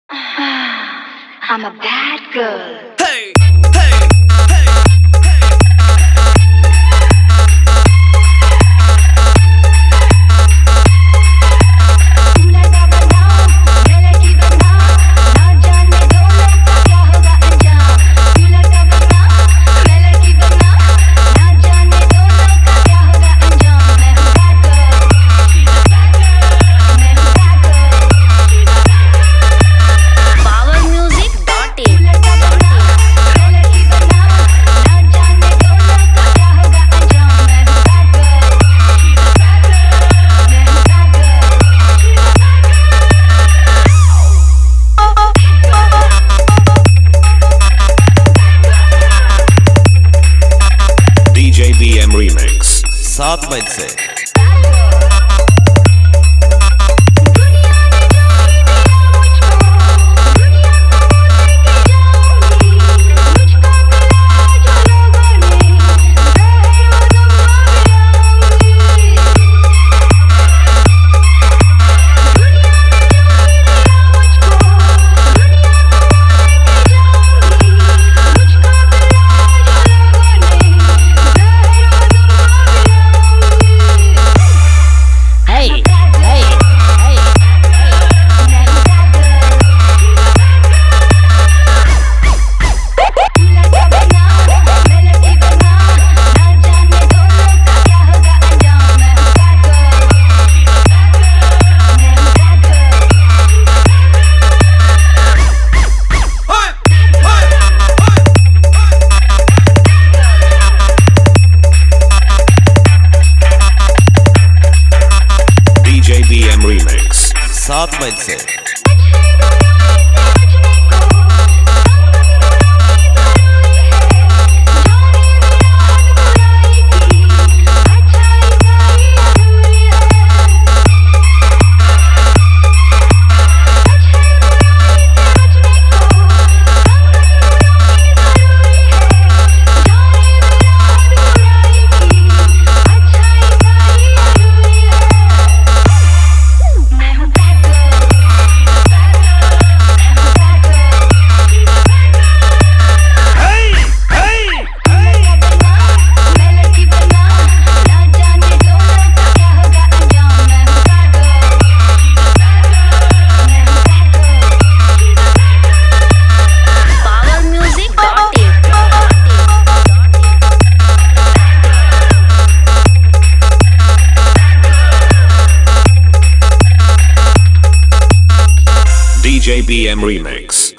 I'm a bad girl. Hey, hey, hey, तू लगा बदनाम, मैं लगी बदनाम, ना जाने दो लोग का क्या होगा अंजाम। तू लगा बदनाम, मैं लगी बदनाम, ना जाने दो लोग का क्या होगा अंजाम। मैं हूँ bad girl, मैं हूँ bad girl, powermusic.in तू लगा बदनाम, मैं लगी बदनाम, ना जाने दो लोग का क्या होगा अंजाम। मैं हूँ bad girl, मैं हूँ bad girl। DJ BM Remix 7 मई से hey hey hey DJ BM Remix 7 मई से DJ BM Remix